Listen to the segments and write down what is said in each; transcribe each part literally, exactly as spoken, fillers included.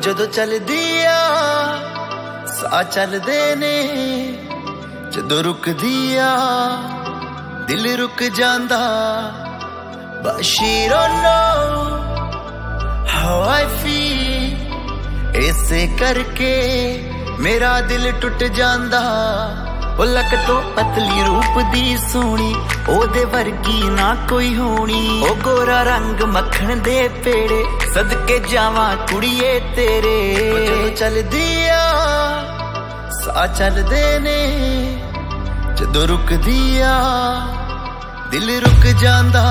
ਜਦੋਂ ਚੱਲਦੀ ਆ ਸਾਹ ਚੱਲਦੇ ਨੇ, ਜਦੋਂ ਰੁਕਦੀ ਆ ਦਿਲ ਰੁਕ ਜਾਂਦਾ। But she don't know how I feel, ਇਸੇ ਕਰਕੇ ਮੇਰਾ ਦਿਲ ਟੁੱਟ ਜਾਂਦਾ। ਉਹ ਲੱਕ ਤੋਂ ਪਤਲੀ ਰੂਪ ਦੀ ਸੋਹਣੀ, ਉਹਦੇ ਵਰਗੀ ਨਾ ਕੋਈ ਹੋਣੀ। ਉਹ ਗੋਰਾ ਰੰਗ ਮੱਖਣ ਦੇ ਪੇੜੇ, ਸਦਕੇ ਜਾਵਾਂ ਕੁੜੀਏ ਤੇਰੇ। ਜਦੋਂ ਚੱਲਦੀ ਆ ਸਾਹ ਚੱਲਦੇ ਨੇ, ਜਦੋਂ ਰੁਕਦੀ ਆ ਦਿਲ ਰੁਕ ਜਾਂਦਾ।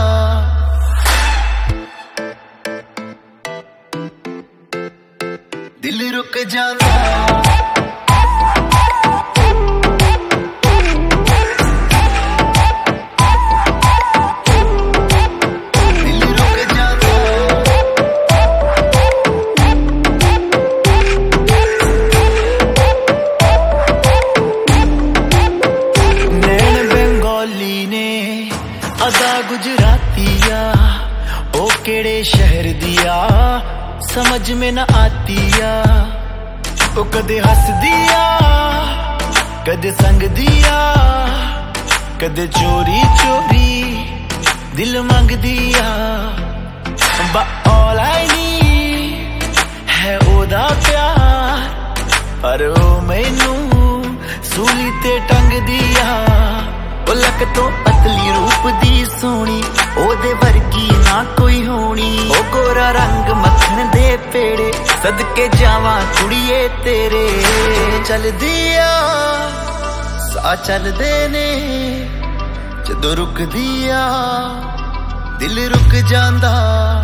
ਦਿਲ ਰੁਕ ਜਾਂਦਾ। अदा गुजरातिया ओ केड़े शहर दिया, समझ में न आतिया। ओ कदे हस दिया, कदे संग दिया, कदे चोरी चोरी दिल मंग दिया। But all I need है ओदा प्यार, पर ओ मैनू सूली ते टंग दिया। ਉਹ ਲੱਕ ਤੋਂ ਪਤਲੀ ਰੂਪ ਦੀ ਸੋਹਣੀ, ਉਹਦੇ ਵਰਗੀ ਨਾ ਕੋਈ ਹੋਣੀ। ਉਹ ਗੋਰਾ ਰੰਗ ਮੱਖਣ ਦੇ ਪੇੜੇ, ਸਦਕੇ ਜਾਵਾਂ ਕੁੜੀਏ ਤੇਰੇ। ਚੱਲਦੀ ਆ ਸਾਹ ਚੱਲਦੇ ਨੇ, ਜਦੋਂ ਰੁਕਦੀ ਆ ਦਿਲ ਰੁਕ ਜਾਂਦਾ।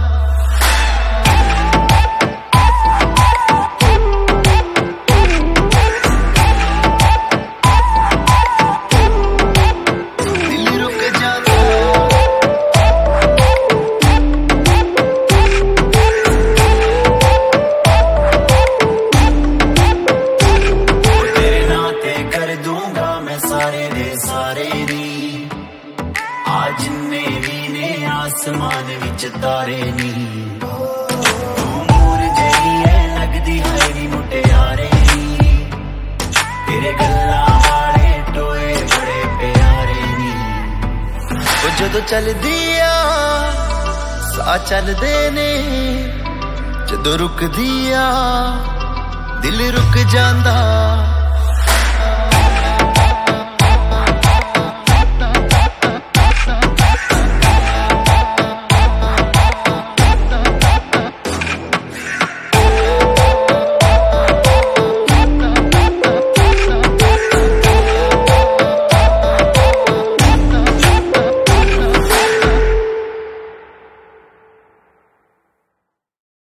सारे दे सारे नी आज जिन्ने भी ने आसमान विच तारे नी। तू मूर जही है लगदी है नी मुटियारे नी, तेरे गल्ला वाले टोए बड़े प्यारे नी। ओ जदों चलदी आ साह चलदे ने, जदों रुकदी आ दिल रुक जांदा।